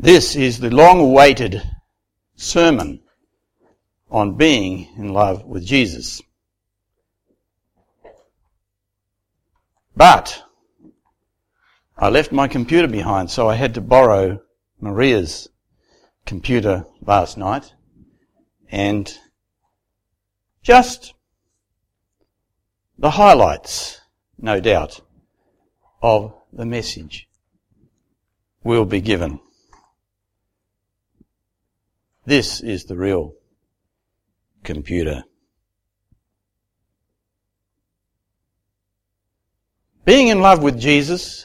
This is the long-awaited sermon on being in love with Jesus. But I left my computer behind, so I had to borrow Maria's computer last night and just the highlights, no doubt, of the message will be given. This is the real computer. Being in love with Jesus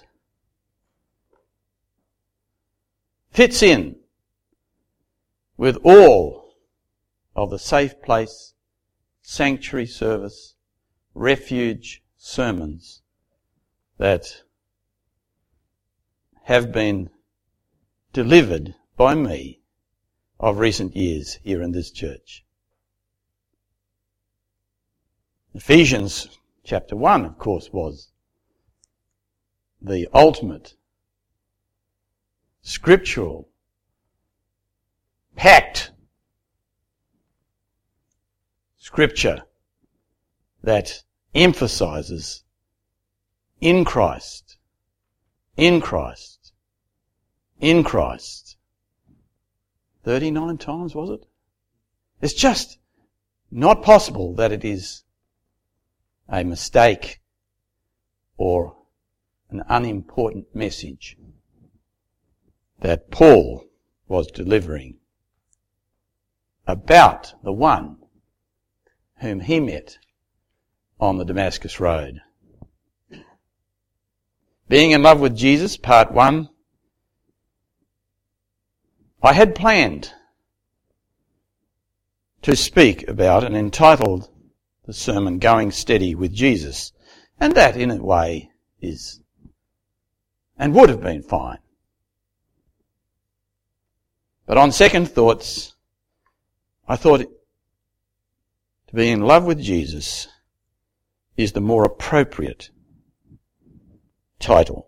fits in with all of the safe place, sanctuary service, refuge sermons that have been delivered by me of recent years here in this church. Ephesians chapter 1, of course, was the ultimate scriptural, packed scripture that emphasizes in Christ, in Christ, in Christ. 39 times, was it? It's just not possible that it is a mistake or an unimportant message that Paul was delivering about the one whom he met on the Damascus Road. Being in love with Jesus, part 1. I had planned to speak about and entitled the sermon Going Steady with Jesus, and that in a way is and would have been fine. But on second thoughts, I thought to be in love with Jesus is the more appropriate title.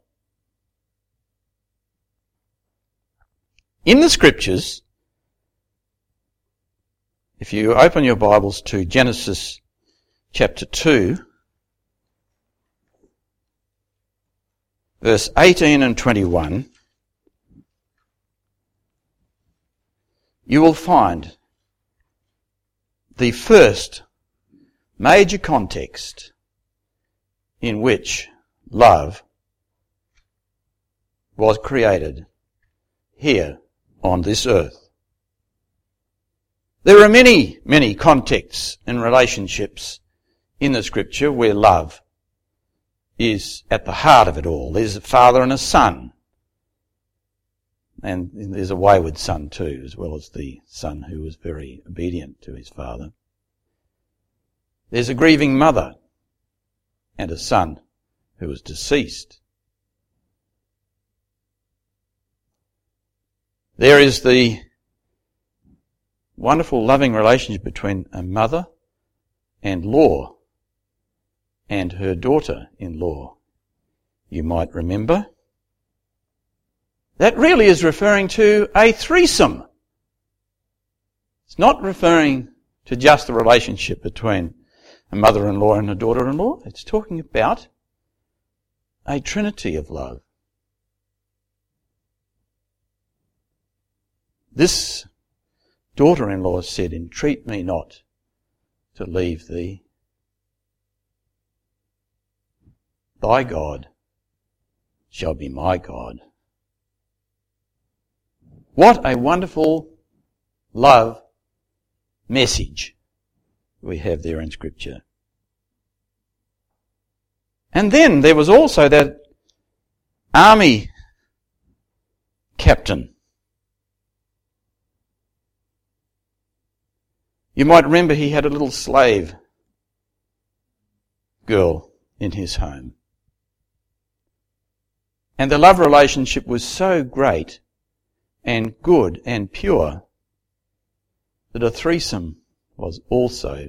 In the Scriptures, if you open your Bibles to Genesis chapter 2, verse 18 and 21, you will find the first major context in which love was created here on this earth. There are many, many contexts and relationships in the Scripture where love is at the heart of it all. There's a father and a son. And there's a wayward son too, as well as the son who was very obedient to his father. There's a grieving mother and a son who was deceased. There is the wonderful loving relationship between a mother-in-law and her daughter-in-law. You might remember. That really is referring to a threesome. It's not referring to just the relationship between a mother-in-law and a daughter-in-law. It's talking about a trinity of love. This daughter-in-law said, "Entreat me not to leave thee. Thy God shall be my God." What a wonderful love message we have there in Scripture. And then there was also that army captain. You might remember he had a little slave girl in his home. And the love relationship was so great and good and pure that a threesome was also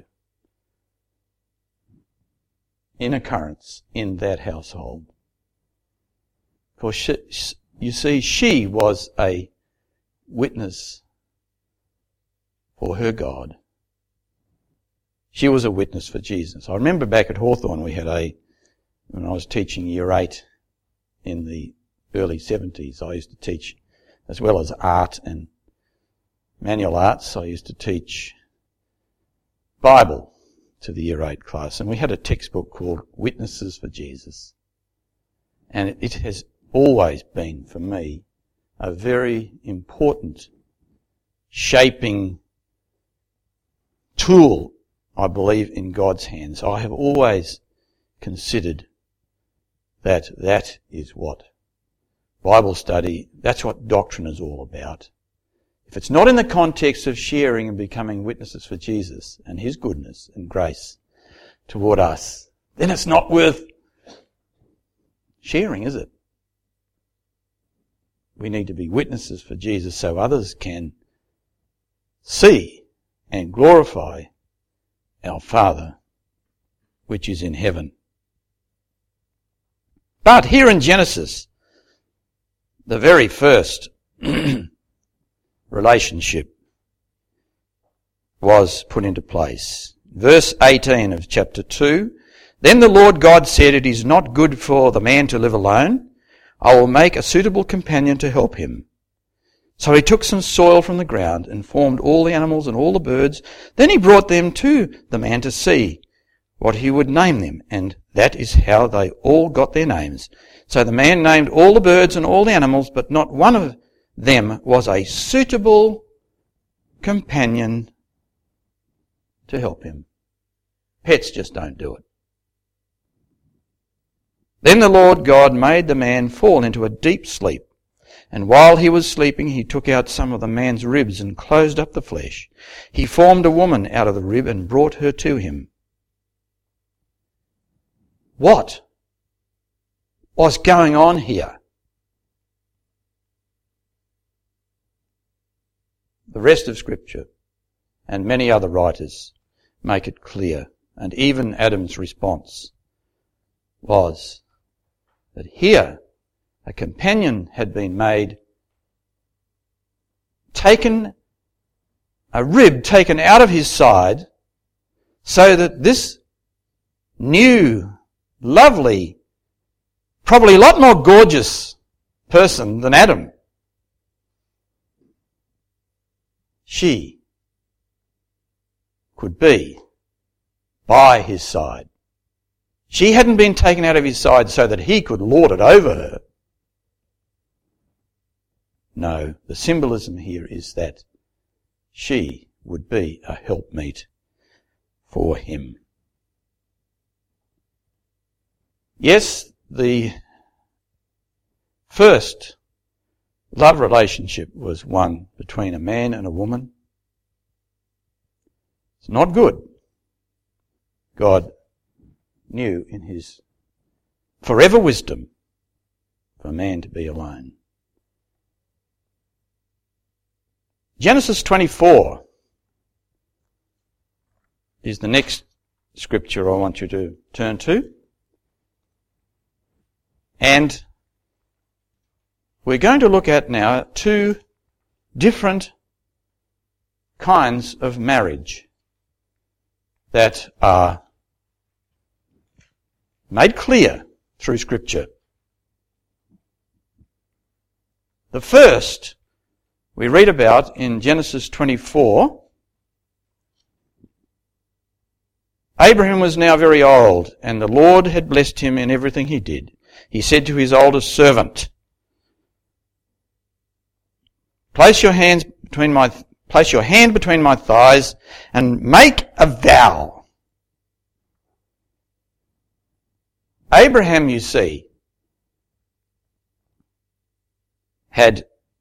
in occurrence in that household. For you see, she was a witness for her God. She was a witness for Jesus. I remember back at Hawthorne when I was teaching Year 8 in the early 70s, I used to teach, as well as art and manual arts, I used to teach Bible to the Year 8 class. And we had a textbook called Witnesses for Jesus. And it has always been, for me, a very important shaping tool, I believe, in God's hands. I have always considered that is what Bible study, that's what doctrine is all about. If it's not in the context of sharing and becoming witnesses for Jesus and His goodness and grace toward us, then it's not worth sharing, is it? We need to be witnesses for Jesus so others can see and glorify our Father which is in heaven. But here in Genesis, the very first relationship was put into place. Verse 18 of chapter 2, Then the Lord God said, It is not good for the man to live alone. I will make a suitable companion to help him. So he took some soil from the ground and formed all the animals and all the birds. Then he brought them to the man to see what he would name them, and that is how they all got their names. So the man named all the birds and all the animals, but not one of them was a suitable companion to help him. Pets just don't do it. Then the Lord God made the man fall into a deep sleep. And while he was sleeping, he took out some of the man's ribs and closed up the flesh. He formed a woman out of the rib and brought her to him. What was going on here? The rest of Scripture and many other writers make it clear, and even Adam's response was that here a companion had been made, a rib taken out of his side, so that this new, lovely, probably a lot more gorgeous person than Adam, she could be by his side. She hadn't been taken out of his side so that he could lord it over her. No, the symbolism here is that she would be a helpmeet for him. Yes, the first love relationship was one between a man and a woman. It's not good. God knew in His forever wisdom for man to be alone. Genesis 24 is the next scripture I want you to turn to. And we're going to look at now two different kinds of marriage that are made clear through Scripture. The first we read about in Genesis 24. Abraham was now very old, and the Lord had blessed him in everything he did. He said to his oldest servant, Place your hand between my thighs and make a vow. Abraham, you see, had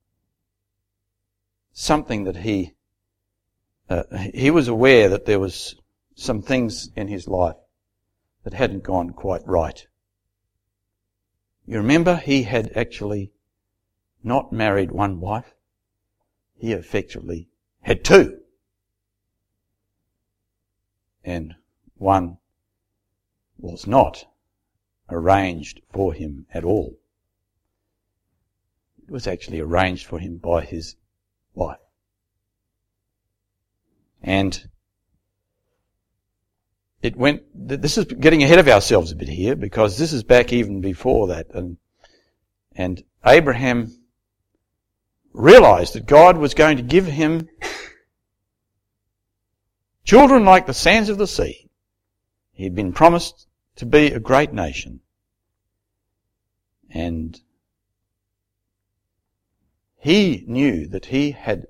something that he was aware that there was some things in his life that hadn't gone quite right. You remember, he had actually not married one wife. He effectively had two. And one was not arranged for him at all. It was actually arranged for him by his wife. And this is getting ahead of ourselves a bit here, because this is back even before that. And Abraham realized that God was going to give him children like the sands of the sea. He had been promised to be a great nation. And he knew that he had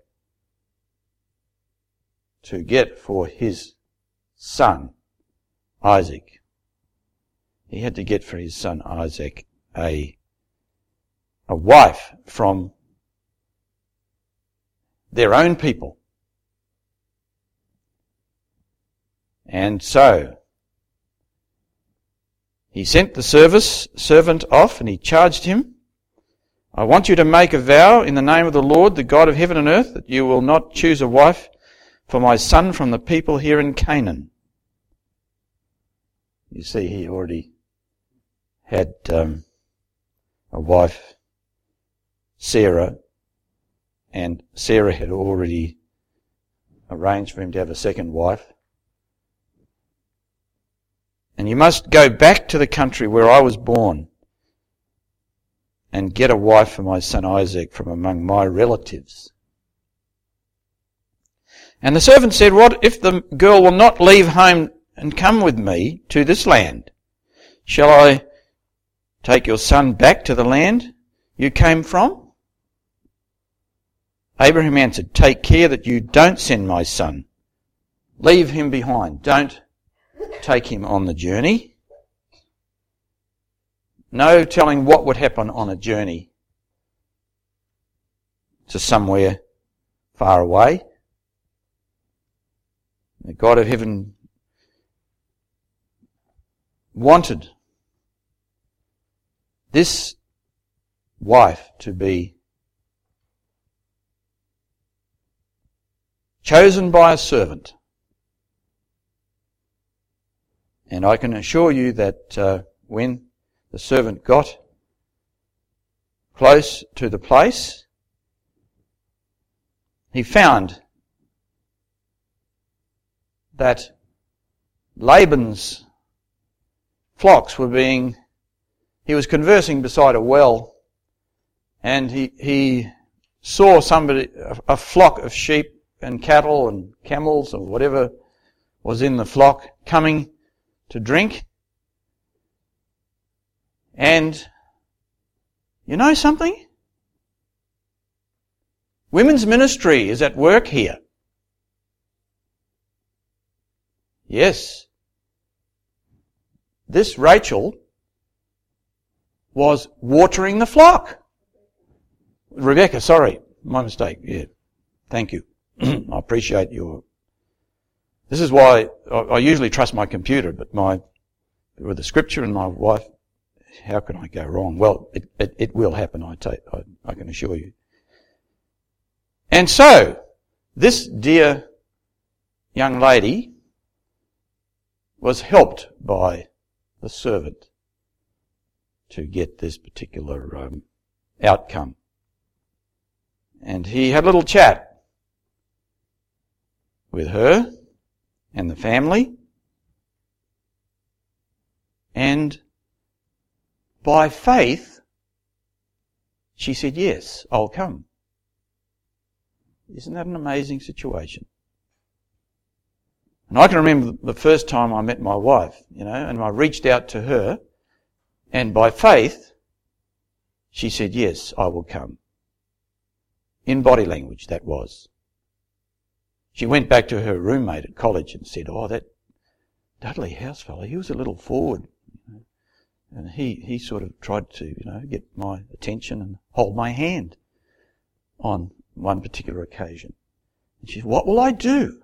to get for his son Isaac. He had to get for his son Isaac a wife from their own people. And so he sent the servant off, and he charged him, I want you to make a vow in the name of the Lord, the God of heaven and earth, that you will not choose a wife for my son from the people here in Canaan. You see, he already had a wife, Sarah, and Sarah had already arranged for him to have a second wife. And you must go back to the country where I was born and get a wife for my son Isaac from among my relatives. And the servant said, what if the girl will not leave home and come with me to this land? Shall I take your son back to the land you came from? Abraham answered, take care that you don't send my son. Leave him behind. Don't take him on the journey. No telling what would happen on a journey to somewhere far away. The God of heaven wanted this wife to be chosen by a servant. And I can assure you that when the servant got close to the place, he found that Laban's flocks were he was conversing beside a well, and he saw a flock of sheep and cattle and camels or whatever was in the flock coming to drink. And you know something? Women's ministry is at work here. Yes. This Rachel was watering the flock. Rebecca, sorry, my mistake. Yeah, thank you. I appreciate This is why I usually trust my computer, but with the scripture and my wife, how can I go wrong? Well, it will happen, I can assure you. And so, this dear young lady was helped by the servant to get this particular outcome. And he had a little chat with her and the family, and by faith she said, yes, I'll come. Isn't that an amazing situation? And I can remember the first time I met my wife, and I reached out to her, and by faith she said, yes, I will come. In body language, that was. She went back to her roommate at college and said, that Dudley House fellow, he was a little forward. And he sort of tried to, get my attention and hold my hand on one particular occasion. And she said, what will I do?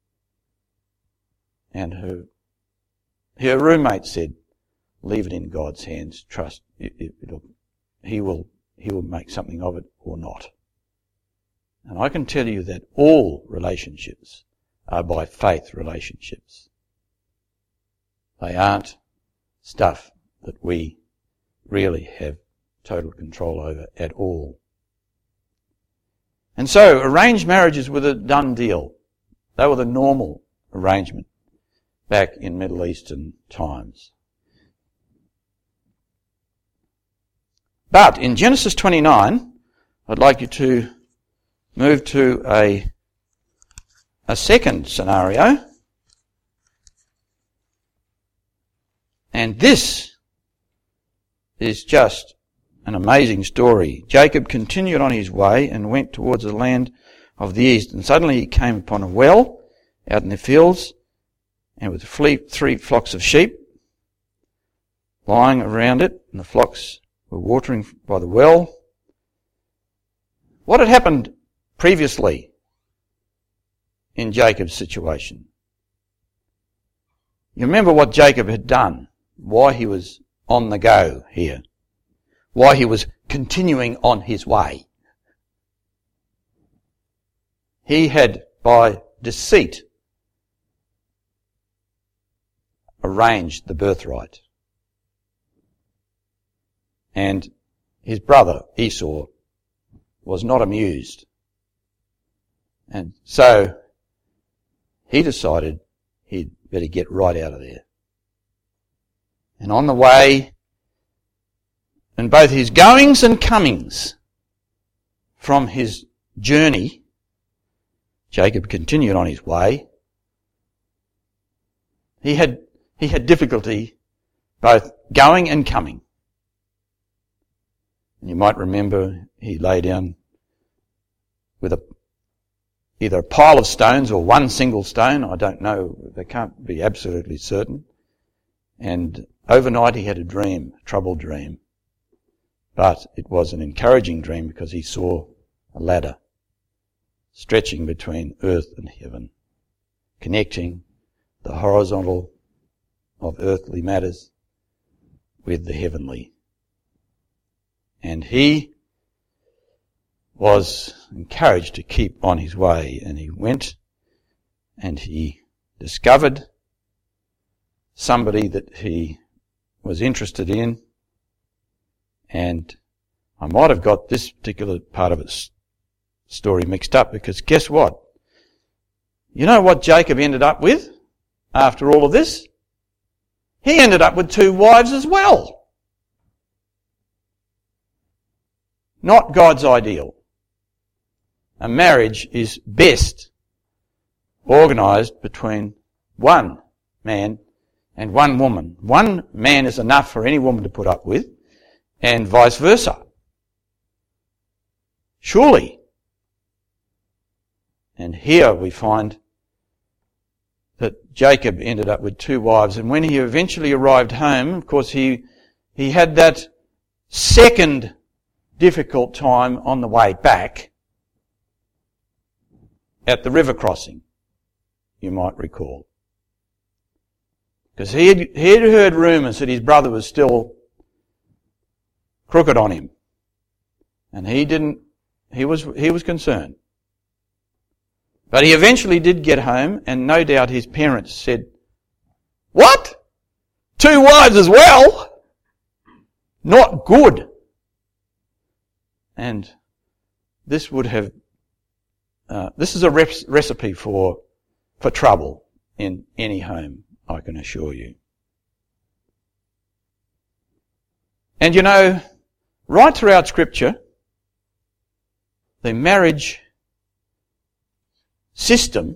And her roommate said, leave it in God's hands. Trust, He will make something of it or not. And I can tell you that all relationships are by faith relationships. They aren't stuff that we really have total control over at all. And so arranged marriages were the done deal. They were the normal arrangement back in Middle Eastern times. But in Genesis 29, I'd like you to move to a second scenario. And this is just an amazing story. Jacob continued on his way and went towards the land of the east. And suddenly he came upon a well out in the fields, and with 3 flocks of sheep lying around it, and the flocks were watering by the well. What had happened previously in Jacob's situation? You remember what Jacob had done, why he was on the go here, why he was continuing on his way. He had, by deceit, arranged the birthright. And his brother Esau was not amused. And so he decided he'd better get right out of there. And on the way, in both his goings and comings from his journey, Jacob continued on his way. He had difficulty both going and coming. And you might remember he lay down with either a pile of stones or one single stone. I don't know. They can't be absolutely certain. And overnight he had a dream, a troubled dream. But it was an encouraging dream because he saw a ladder stretching between earth and heaven, connecting the horizontal of earthly matters with the heavenly. And he was encouraged to keep on his way, and he went and he discovered somebody that he was interested in. And I might have got this particular part of its story mixed up, because guess what? You know what Jacob ended up with after all of this? He ended up with 2 wives as well. Not God's ideal. A marriage is best organised between one man and one woman. One man is enough for any woman to put up with, and vice versa. Surely. And here we find that Jacob ended up with 2 wives, and when he eventually arrived home, of course he had that second difficult time on the way back at the river crossing, you might recall. Because he had heard rumours that his brother was still crooked on him. And he was concerned. But he eventually did get home, and no doubt his parents said, "What? 2 wives as well? Not good." And this would have, this is a recipe for trouble in any home, I can assure you. And you know, right throughout Scripture, the marriage system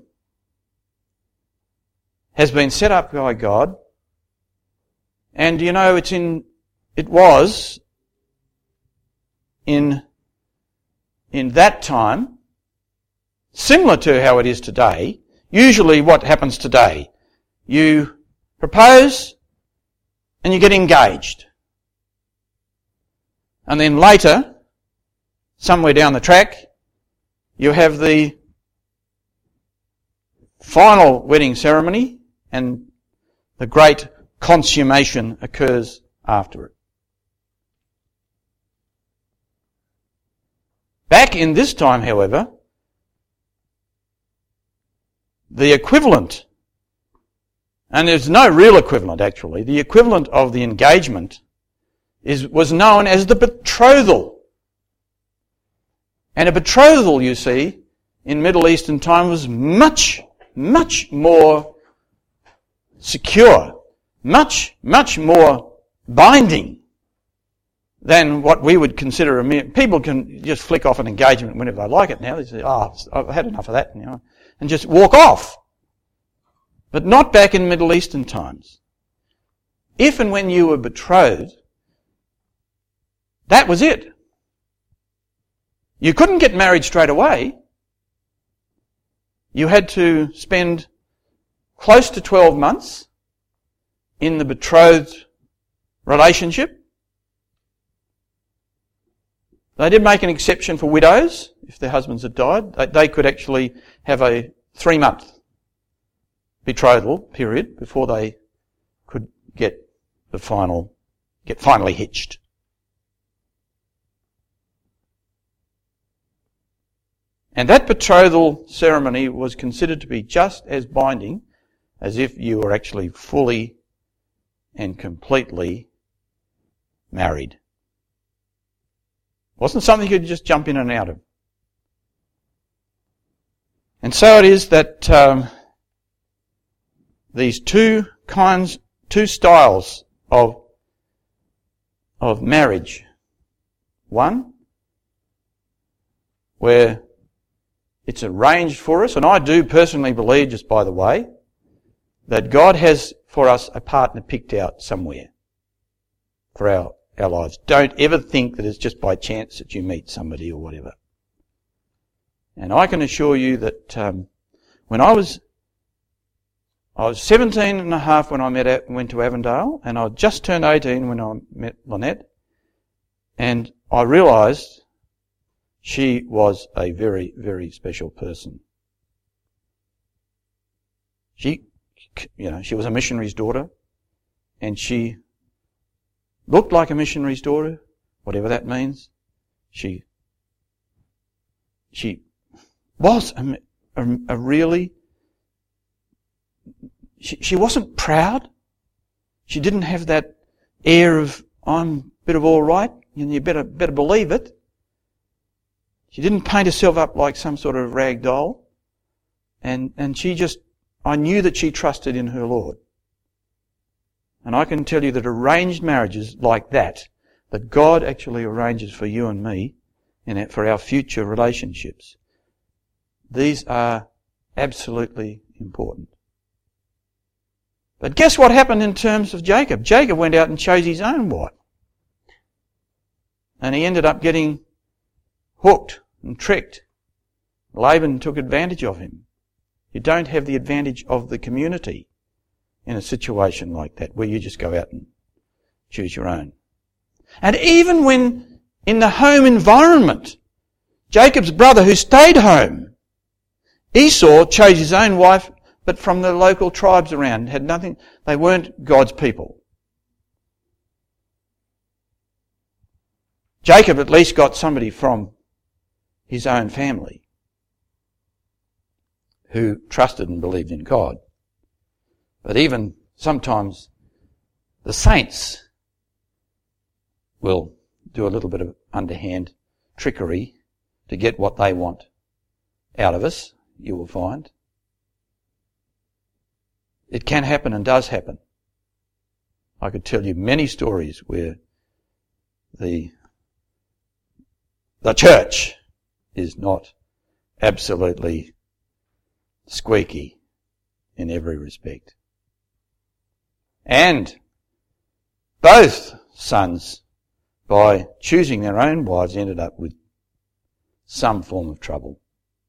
has been set up by God, and you know, it was in that time similar to how it is today. Usually what happens today, you propose and you get engaged. And then later, somewhere down the track, you have the final wedding ceremony, and the great consummation occurs after it. Back in this time, however, the equivalent, and there's no real equivalent actually, the equivalent of the engagement was known as the betrothal. And a betrothal, you see, in Middle Eastern time was much, much more secure, much, much more binding than what we would consider a mere... People can just flick off an engagement whenever they like it now. They say, I've had enough of that, and just walk off. But not back in Middle Eastern times. If and when you were betrothed, that was it. You couldn't get married straight away. You had to spend close to 12 months in the betrothed relationship. They did make an exception for widows. If their husbands had died, they could actually have a 3-month betrothal period before they could get finally hitched. And that betrothal ceremony was considered to be just as binding as if you were actually fully and completely married. It wasn't something you could just jump in and out of. And so it is that these two styles of marriage. One, where it's arranged for us, and I do personally believe, just by the way, that God has for us a partner picked out somewhere for our lives. Don't ever think that it's just by chance that you meet somebody or whatever. And I can assure you that when I was 17 and a half when I went to Avondale, and I just turned 18 when I met Lynette, and I realised she was a very, very special person. She was a missionary's daughter, and she looked like a missionary's daughter, whatever that means. She was a really... She wasn't proud. She didn't have that air of, I'm a bit of all right, and you better believe it. She didn't paint herself up like some sort of rag doll. And I knew that she trusted in her Lord. And I can tell you that arranged marriages like that God actually arranges for you and me and for our future relationships, these are absolutely important. But guess what happened in terms of Jacob? Jacob went out and chose his own wife. And he ended up getting hooked and tricked. Laban took advantage of him. You don't have the advantage of the community in a situation like that, where you just go out and choose your own. And even when in the home environment, Jacob's brother who stayed home, Esau chose his own wife, but from the local tribes around, had nothing, they weren't God's people. Jacob at least got somebody from his own family who trusted and believed in God. But even sometimes the saints will do a little bit of underhand trickery to get what they want out of us, you will find. It can happen and does happen. I could tell you many stories where the church is not absolutely squeaky in every respect. And both sons, by choosing their own wives, ended up with some form of trouble.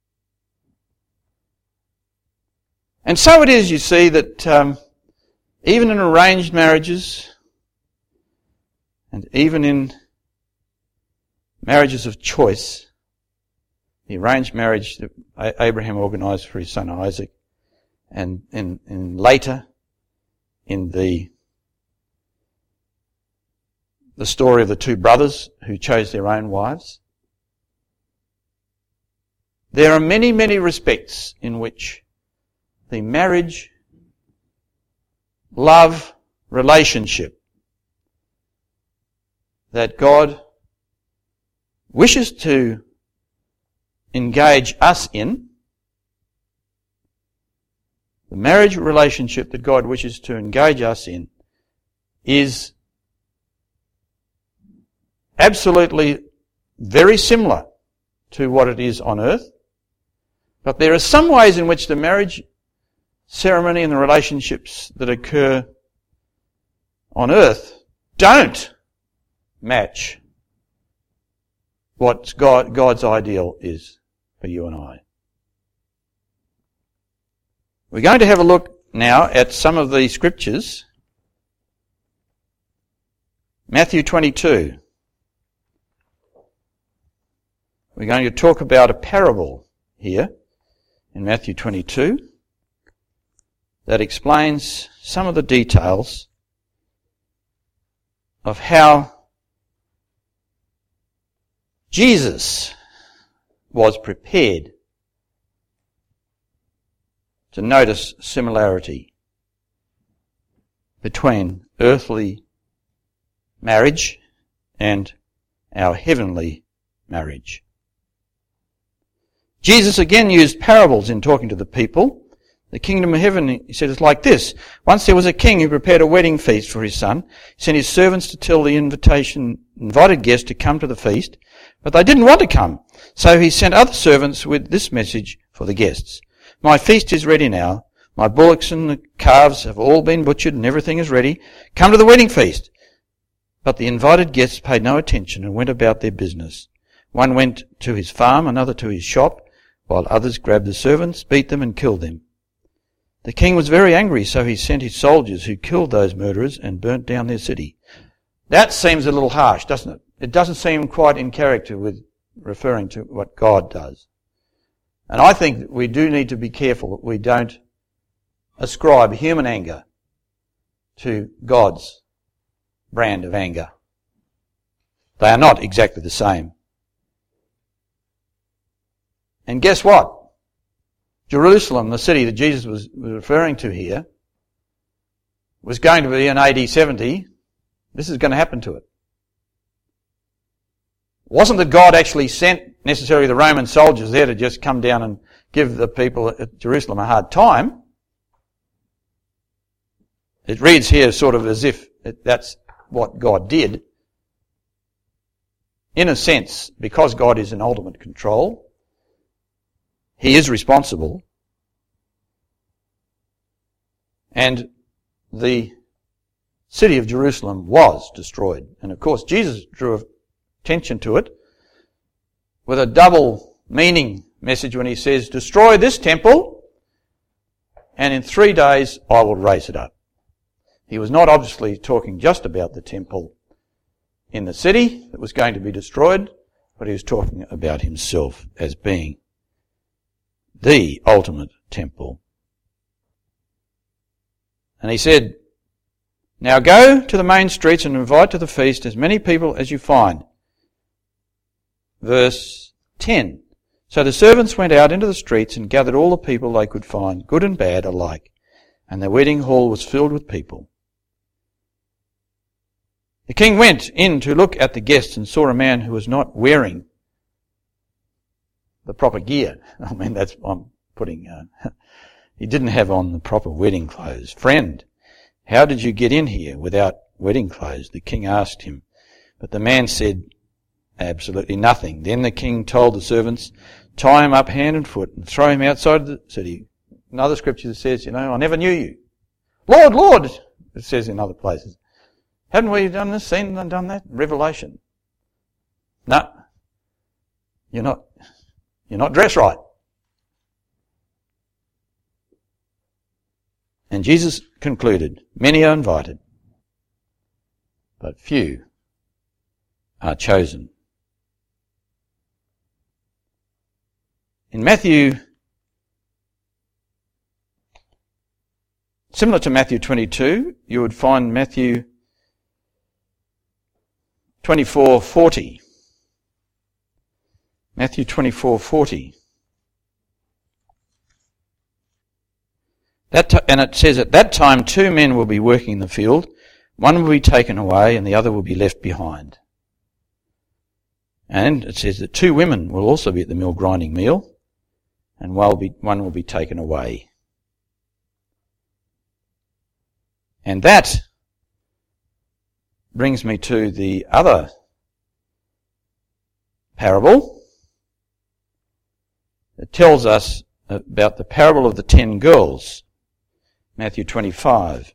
And so it is, you see, that even in arranged marriages and even in marriages of choice, the arranged marriage that Abraham organised for his son Isaac, and later in the story of the two brothers who chose their own wives, there are many, many respects in which the marriage, love, relationship that God wishes to engage us in, the marriage relationship that God wishes to engage us in, is absolutely very similar to what it is on earth. But there are some ways in which the marriage ceremony and the relationships that occur on earth don't match what God's ideal is for you and I. We're going to have a look now at some of the scriptures. Matthew 22. We're going to talk about a parable here in Matthew 22 that explains some of the details of how Jesus was prepared to notice similarity between earthly marriage and our heavenly marriage. Jesus again used parables in talking to the people. The kingdom of heaven, he said, is like this. Once there was a king who prepared a wedding feast for his son. He sent his servants to tell the invited guests to come to the feast, but they didn't want to come. So he sent other servants with this message for the guests. My feast is ready now. My bullocks and the calves have all been butchered and everything is ready. Come to the wedding feast. But the invited guests paid no attention and went about their business. One went to his farm, another to his shop, while others grabbed the servants, beat them and killed them. The king was very angry, so he sent his soldiers who killed those murderers and burnt down their city. That seems a little harsh, doesn't it? It doesn't seem quite in character with referring to what God does. And I think that we do need to be careful that we don't ascribe human anger to God's brand of anger. They are not exactly the same. And guess what? Jerusalem, the city that Jesus was referring to here, was going to be in AD 70. This is going to happen to it. It wasn't that God actually sent necessarily the Roman soldiers there to just come down and give the people at Jerusalem a hard time. It reads here sort of as if that's what God did. In a sense, because God is in ultimate control, He is responsible. And the city of Jerusalem was destroyed. And of course, Jesus drew attention to it with a double meaning message when he says, destroy this temple, and in 3 days I will raise it up. He was not obviously talking just about the temple in the city that was going to be destroyed, but he was talking about himself as being the ultimate temple. And he said, now go to the main streets and invite to the feast as many people as you find. Verse 10. So the servants went out into the streets and gathered all the people they could find, good and bad alike, and the wedding hall was filled with people. The king went in to look at the guests and saw a man who was not wearing the proper gear. I mean, I'm putting, he didn't have on the proper wedding clothes. Friend, how did you get in here without wedding clothes? The king asked him. But the man said, absolutely nothing. Then the king told the servants, tie him up hand and foot and throw him outside the city. Another scripture says, I never knew you. Lord, Lord, it says in other places. Haven't we done this, seen and done that? Revelation. No. You're not dressed right. And Jesus concluded, many are invited, but few are chosen. In Matthew, similar to Matthew 22, you would find Matthew 24:40. Matthew 24:40. And it says, at that time 2 men will be working in the field. One will be taken away and the other will be left behind. And it says that 2 women will also be at the mill grinding meal, and one will be taken away. And that brings me to the other parable. It tells us about the parable of the 10 girls, Matthew 25.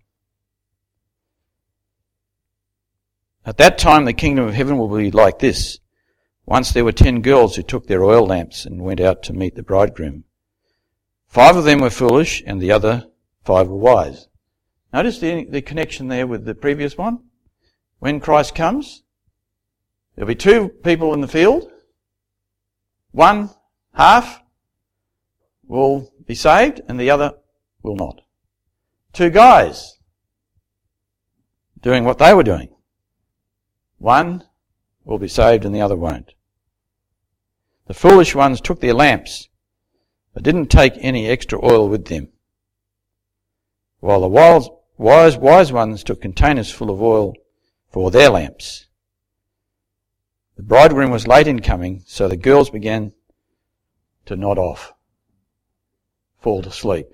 At that time the kingdom of heaven will be like this. Once there were 10 girls who took their oil lamps and went out to meet the bridegroom. 5 of them were foolish and the other 5 were wise. Notice the connection there with the previous one. When Christ comes, there'll be 2 people in the field. One half will be saved and the other will not. 2 guys doing what they were doing. One will be saved and the other won't. The foolish ones took their lamps, but didn't take any extra oil with them, while the wise ones took containers full of oil for their lamps. The bridegroom was late in coming, so the girls began to nod off, fall to sleep.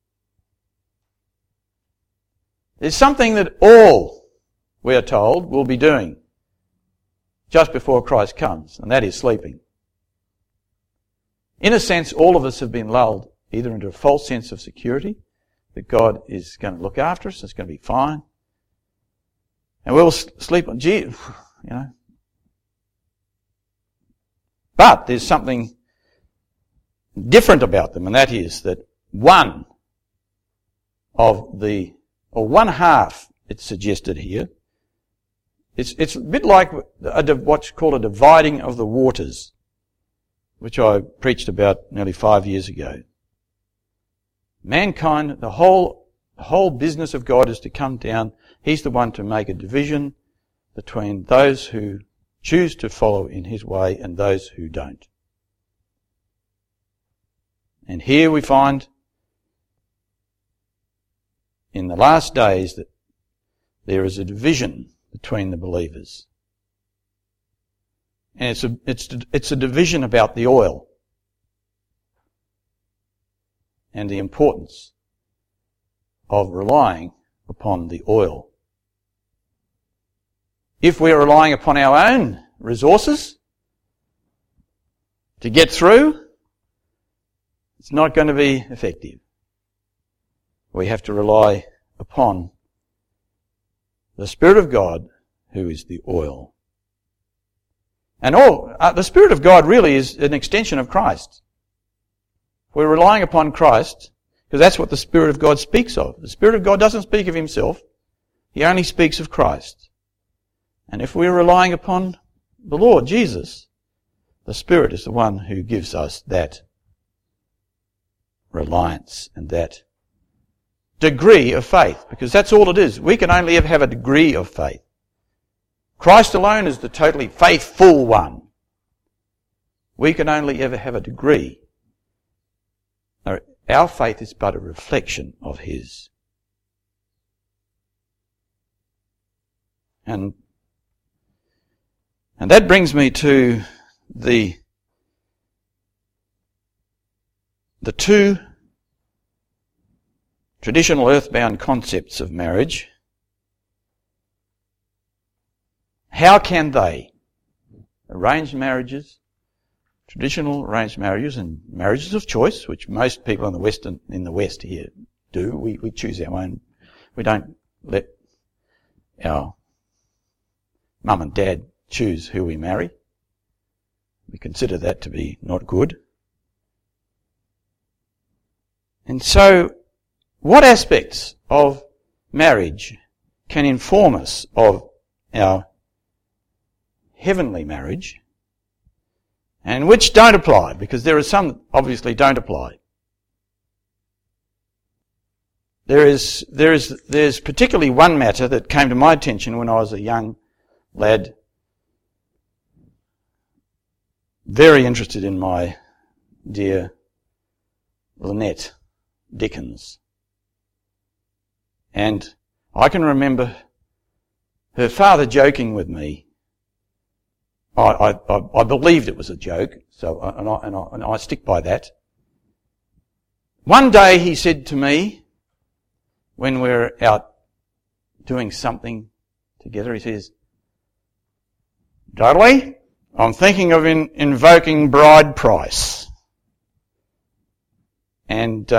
There's something that all, we are told, will be doing just before Christ comes, and that is sleeping. In a sense, all of us have been lulled either into a false sense of security, that God is going to look after us, it's going to be fine, and we'll sleep on, But there's something different about them, and that is that one half, it's suggested here, it's a bit like what's called a dividing of the waters, which I preached about nearly 5 years ago. Mankind, the whole business of God is to come down. He's the one to make a division between those who choose to follow in His way and those who don't. And here we find in the last days that there is a division between the believers. And it's a division about the oil and the importance of relying upon the oil. If we're relying upon our own resources to get through, it's not going to be effective. We have to rely upon the Spirit of God, who is the oil. And the Spirit of God really is an extension of Christ. We're relying upon Christ, because that's what the Spirit of God speaks of. The Spirit of God doesn't speak of Himself. He only speaks of Christ. And if we're relying upon the Lord Jesus, the Spirit is the one who gives us that reliance and that degree of faith, because that's all it is. We can only ever have a degree of faith. Christ alone is the totally faithful one. We can only ever have a degree. Our faith is but a reflection of His. And that brings me to the 2 traditional earthbound concepts of marriage. How can they, arranged marriages, traditional arranged marriages, and marriages of choice, which most people in the West here do, we choose our own. We don't let our mum and dad choose who we marry. We consider that to be not good. And so, what aspects of marriage can inform us of our heavenly marriage, and which don't apply? Because there are some that obviously don't apply. There's particularly one matter that came to my attention when I was a young lad, very interested in my dear Lynette Dickens. And I can remember her father joking with me I believed it was a joke, so and I stick by that. One day he said to me, when we were out doing something together, he says, "Dudley, I'm thinking of invoking bride price." And,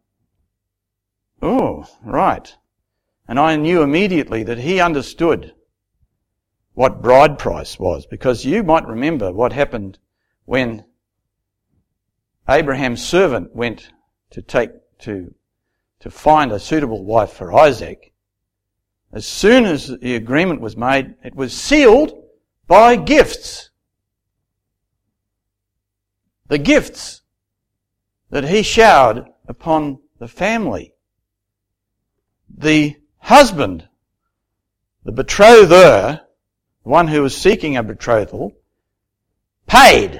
oh, right. And I knew immediately that he understood what bride price was, because you might remember what happened when Abraham's servant went to find a suitable wife for Isaac. As soon as the agreement was made, it was sealed by gifts. The gifts that he showered upon the family. The husband, the betrother, the one who was seeking a betrothal, paid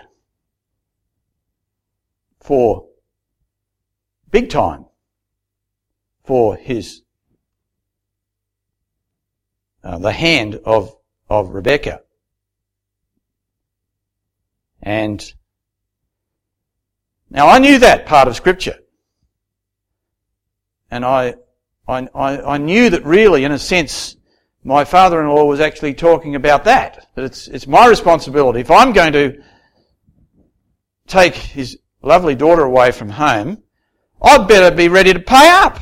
for big time for his the hand of Rebecca. And now I knew that part of Scripture. And I knew that really, in a sense, my father-in-law was actually talking about that. That it's my responsibility. If I'm going to take his lovely daughter away from home, I'd better be ready to pay up.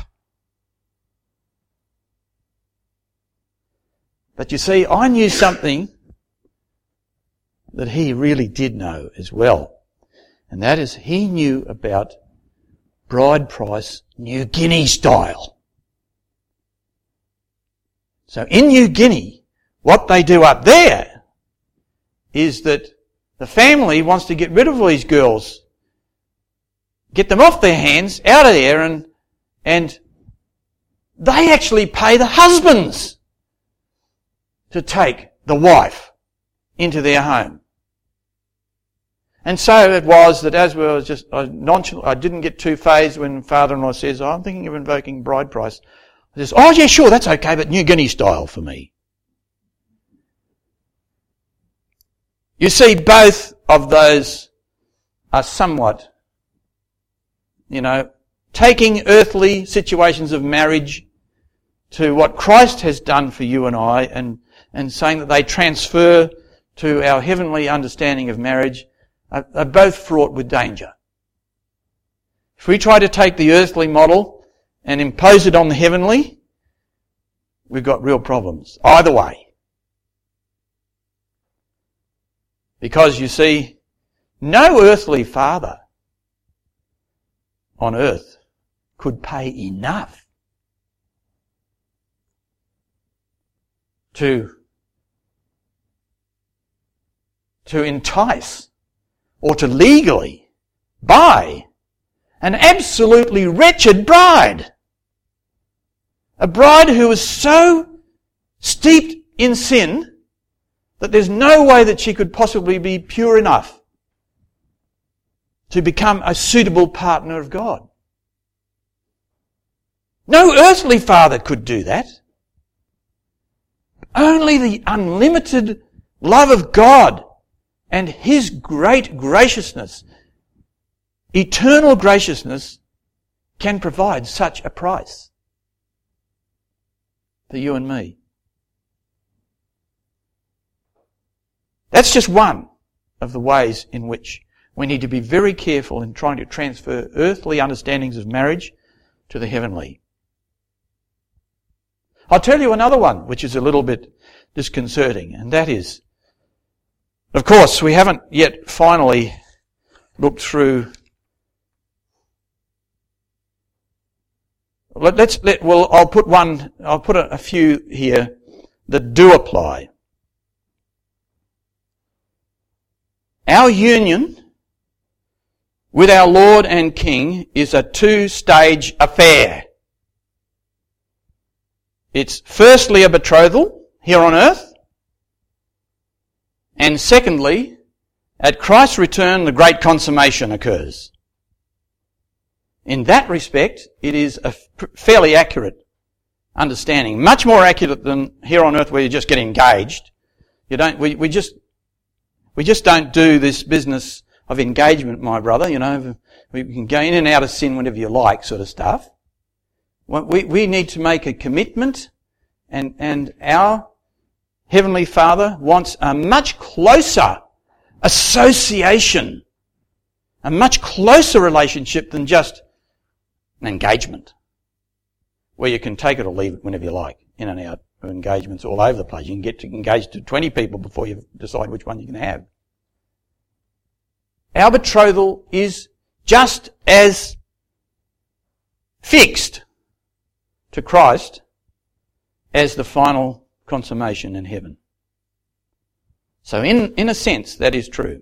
But you see, I knew something that he really did know as well. And that is, he knew about bride price New Guinea style. So in New Guinea, what they do up there is that the family wants to get rid of these girls, get them off their hands, out of there, and they actually pay the husbands to take the wife into their home. And so it was that as we were just nonchalant, I didn't get too phased when father-in-law says, "Oh, I'm thinking of invoking bride price." I says, "Oh yeah, sure, that's okay, but New Guinea style for me." You see, both of those are somewhat, taking earthly situations of marriage to what Christ has done for you and I, and saying that they transfer to our heavenly understanding of marriage, are both fraught with danger. If we try to take the earthly model and impose it on the heavenly, we've got real problems. Either way. Because you see, no earthly father on earth could pay enough to entice or to legally buy an absolutely wretched bride. A bride who is so steeped in sin that there's no way that she could possibly be pure enough to become a suitable partner of God. No earthly father could do that. Only the unlimited love of God and His great graciousness, eternal graciousness, can provide such a price for you and me. That's just one of the ways in which we need to be very careful in trying to transfer earthly understandings of marriage to the heavenly. I'll tell you another one which is a little bit disconcerting, and that is, of course, we haven't yet finally looked through. I'll put a few here that do apply. Our union with our Lord and King is a two-stage affair. It's firstly a betrothal here on earth, and secondly, at Christ's return, the great consummation occurs. In that respect, it is a fairly accurate understanding, much more accurate than here on earth where you just get engaged. We just don't do this business of engagement, my brother, we can go in and out of sin whenever you like sort of stuff. We need to make a commitment, and our Heavenly Father wants a much closer association, a much closer relationship than just an engagement, where you can take it or leave it whenever you like, in and out of engagements all over the place. You can get to engage to 20 people before you decide which one you can have. Our betrothal is just as fixed to Christ as the final consummation in heaven. So in a sense, that is true.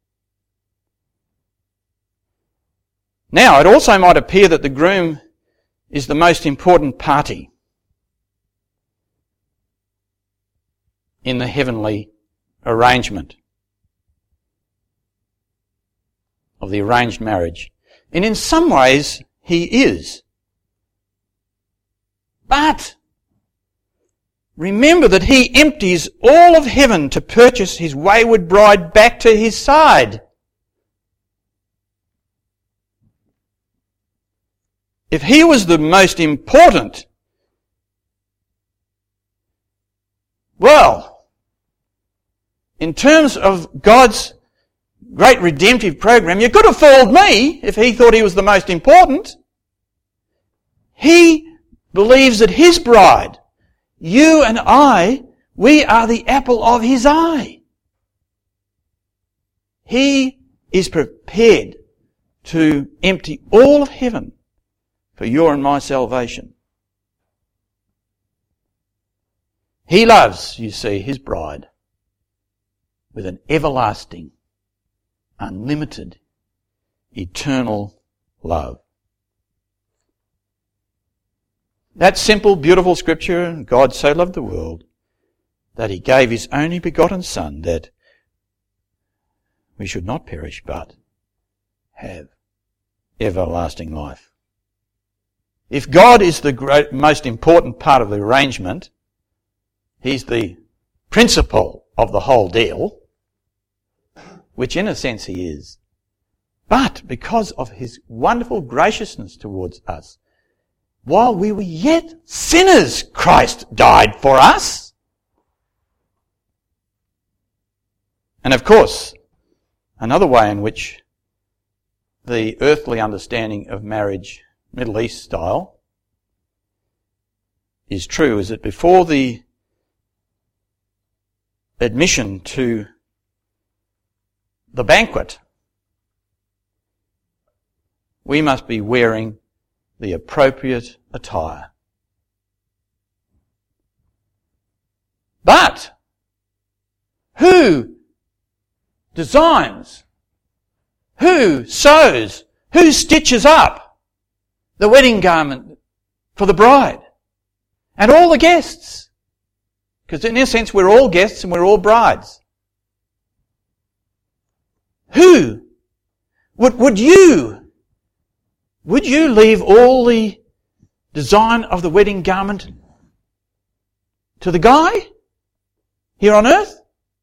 Now, it also might appear that the groom is the most important party in the heavenly arrangement of the arranged marriage. And in some ways, he is. But remember that he empties all of heaven to purchase his wayward bride back to his side. If he was the most important, well, in terms of God's great redemptive program, you could have fooled me if he thought he was the most important. He believes that his bride, you and I, we are the apple of his eye. He is prepared to empty all of heaven for your and my salvation. He loves, you see, his bride with an everlasting, unlimited, eternal love. That simple, beautiful scripture, God so loved the world that he gave his only begotten Son, that we should not perish but have everlasting life. If God is the most important part of the arrangement, he's the principle of the whole deal, which in a sense he is. But because of his wonderful graciousness towards us, while we were yet sinners, Christ died for us. And of course, another way in which the earthly understanding of marriage, Middle East style, is true is that before the admission to the banquet, we must be wearing the appropriate attire. But who designs, who sews, who stitches up the wedding garment for the bride and all the guests? Because in a sense we're all guests and we're all brides. Who? Would you leave all the design of the wedding garment to the guy here on earth?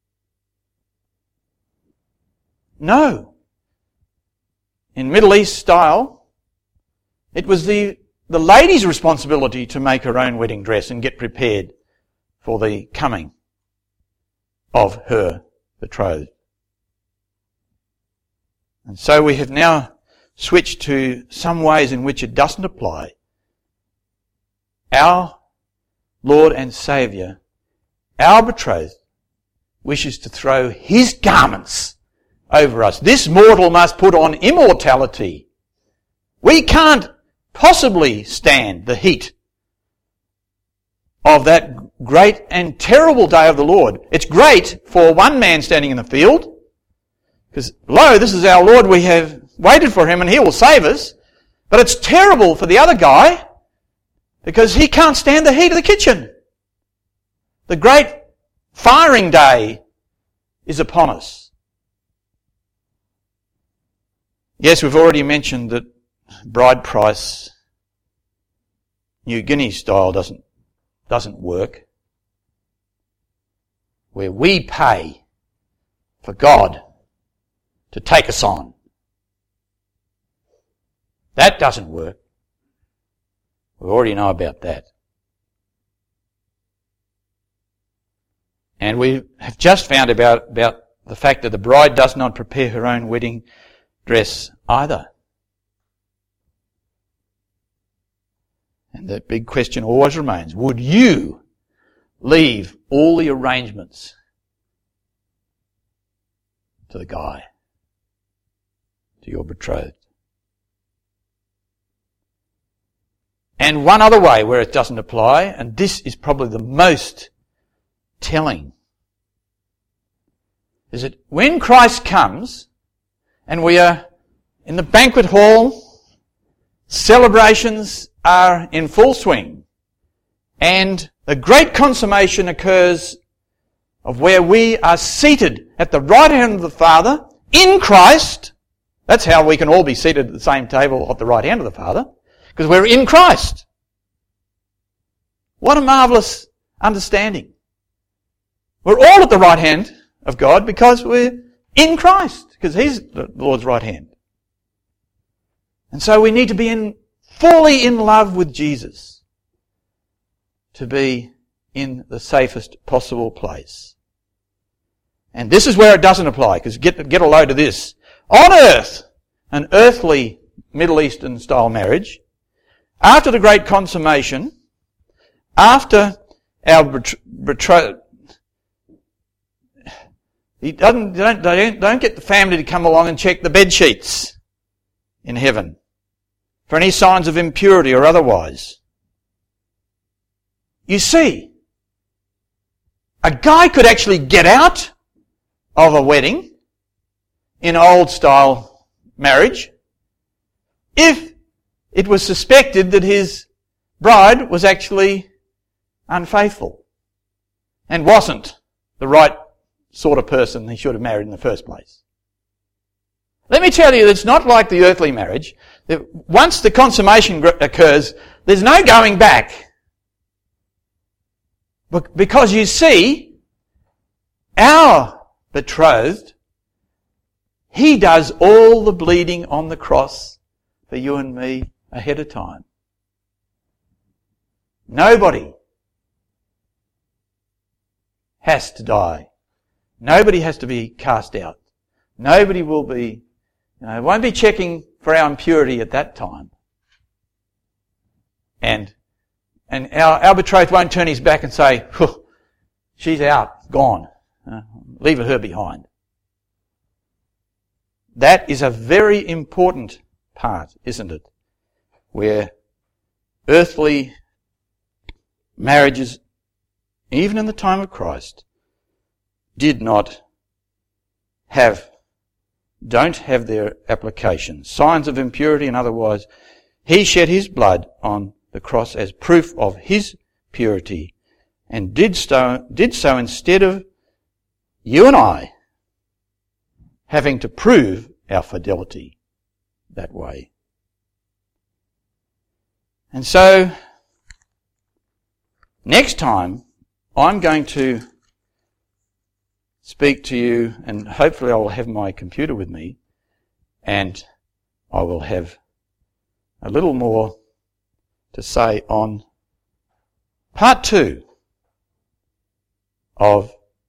No. In Middle East style, it was the lady's responsibility to make her own wedding dress and get prepared for the coming of her betrothed. And so we have now switched to some ways in which it doesn't apply. Our Lord and Saviour, our betrothed, wishes to throw his garments over us. This mortal must put on immortality. We can't possibly stand the heat of that great and terrible day of the Lord. It's great for one man standing in the field, because, lo, this is our Lord, we have waited for him and he will save us. But it's terrible for the other guy, because he can't stand the heat of the kitchen. The great firing day is upon us. Yes, we've already mentioned that bride price, New Guinea style, doesn't work. Where we pay for God to take us on. That doesn't work. We already know about that. And we have just found about the fact that the bride does not prepare her own wedding dress either. And the big question always remains, would you leave all the arrangements to the guy, to your betrothed? And one other way where it doesn't apply, and this is probably the most telling, is that when Christ comes and we are in the banquet hall, celebrations are in full swing, and the great consummation occurs of where we are seated at the right hand of the Father in Christ. That's how we can all be seated at the same table at the right hand of the Father, because we're in Christ. What a marvellous understanding. We're all at the right hand of God because we're in Christ, because He's the Lord's right hand. And so we need to be fully in love with Jesus to be in the safest possible place. And this is where it doesn't apply, because get a load of this. On earth, an earthly Middle Eastern style marriage, after the great consummation, after our betrothed, they don't get the family to come along and check the bed sheets in heaven for any signs of impurity or otherwise. You see, a guy could actually get out of a wedding in old style marriage if it was suspected that his bride was actually unfaithful and wasn't the right sort of person he should have married in the first place. Let me tell you, it's not like the earthly marriage. Once the consummation occurs, there's no going back. Because you see, our betrothed, He does all the bleeding on the cross for you and me ahead of time. Nobody has to die. Nobody has to be cast out. Nobody will be, won't be checking for our impurity at that time. And our betrothed won't turn his back and say, she's out, gone. Leave her behind. That is a very important part, isn't it? Where earthly marriages, even in the time of Christ, don't have their application. Signs of impurity and otherwise. He shed His blood on the cross as proof of His purity and did so instead of you and I having to prove our fidelity that way. And so, next time, I'm going to speak to you, and hopefully I will have my computer with me, and I will have a little more to say on part 2 of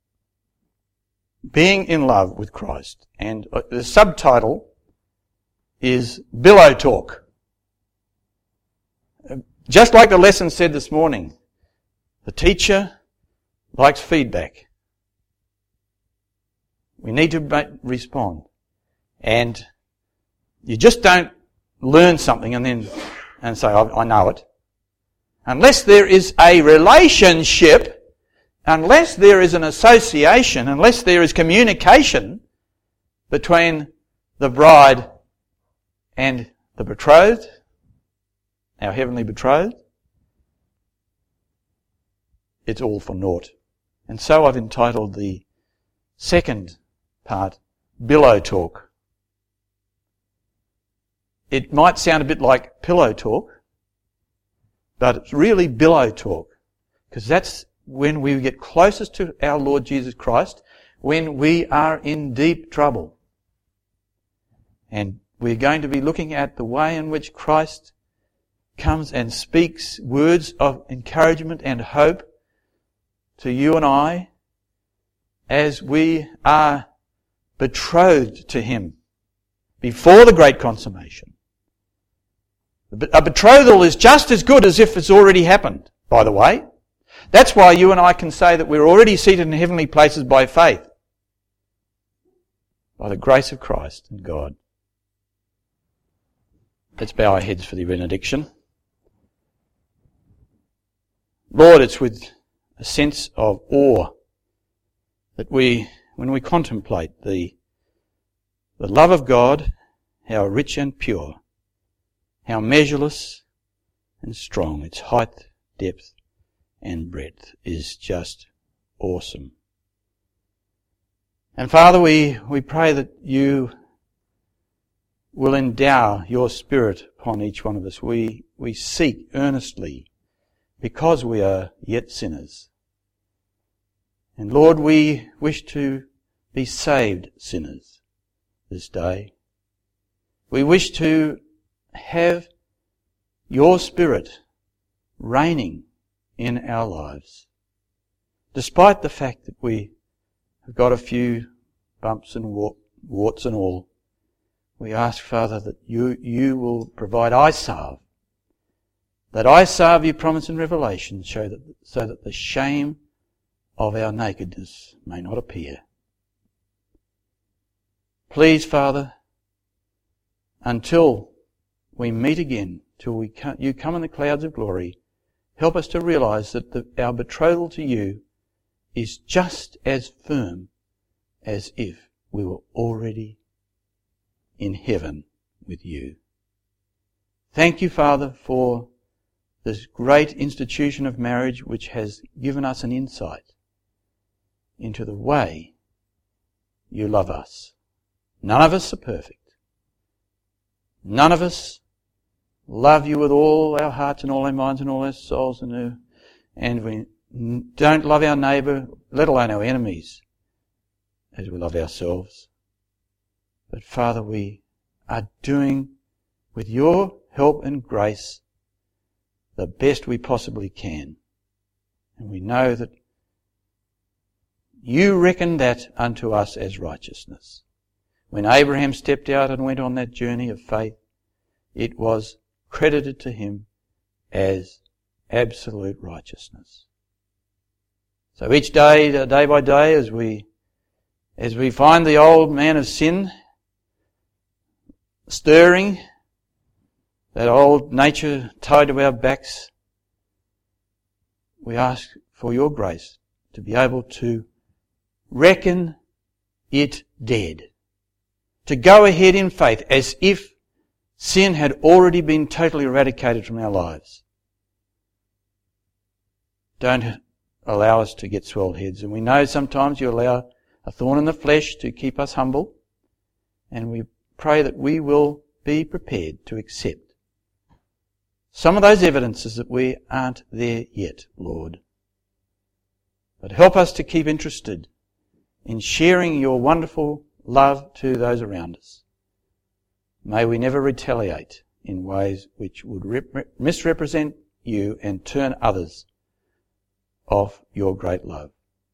being in love with Christ. And the subtitle is Billow Talk. Just like the lesson said this morning, the teacher likes feedback. We need to respond. And you just don't learn something and say, I know it. Unless there is a relationship, unless there is an association, unless there is communication between the bride and the betrothed, our heavenly betrothed, it's all for naught. And so I've entitled the second part, Billow Talk. It might sound a bit like pillow talk, but it's really billow talk, because that's when we get closest to our Lord Jesus Christ, when we are in deep trouble. And we're going to be looking at the way in which Christ comes and speaks words of encouragement and hope to you and I as we are betrothed to Him before the great consummation. A betrothal is just as good as if it's already happened, by the way. That's why you and I can say that we're already seated in heavenly places by faith, by the grace of Christ and God. Let's bow our heads for the benediction. Lord, it's with a sense of awe that when we contemplate the love of God, how rich and pure, how measureless and strong, its height, depth and breadth is just awesome. And Father, we pray that you will endow your Spirit upon each one of us. We seek earnestly, because we are yet sinners. And Lord, we wish to be saved sinners this day. We wish to have your Spirit reigning in our lives, despite the fact that we have got a few bumps and warts and all. We ask, Father, that you will provide eye salve, that eye salve you promise in Revelation, so that the shame of our nakedness may not appear. Please, Father, until we meet again, till you come in the clouds of glory, help us to realize that our betrothal to you is just as firm as if we were already in heaven with you. Thank you, Father, for this great institution of marriage which has given us an insight into the way you love us. None of us are perfect. None of us love you with all our hearts and all our minds and all our souls, and we don't love our neighbour, let alone our enemies, as we love ourselves. But Father, we are doing, with your help and grace, the best we possibly can. And we know that you reckon that unto us as righteousness. When Abraham stepped out and went on that journey of faith, it was credited to him as absolute righteousness. So each day, day by day, as we find the old man of sin stirring, that old nature tied to our backs, we ask for your grace to be able to reckon it dead, to go ahead in faith as if sin had already been totally eradicated from our lives. Don't allow us to get swelled heads. And we know sometimes you allow a thorn in the flesh to keep us humble, and we pray that we will be prepared to accept some of those evidences that we aren't there yet, Lord. But help us to keep interested in sharing your wonderful love to those around us. May we never retaliate in ways which would misrepresent you and turn others off your great love.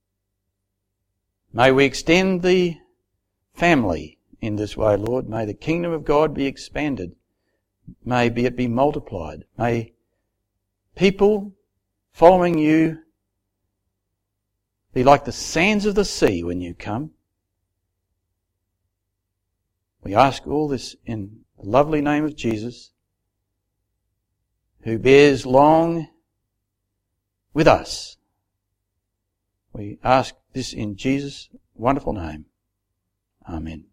May we extend the family in this way, Lord. May the kingdom of God be expanded. May it be multiplied. May people following you be like the sands of the sea when you come. We ask all this in the lovely name of Jesus, who bears long with us. We ask this in Jesus' wonderful name. Amen.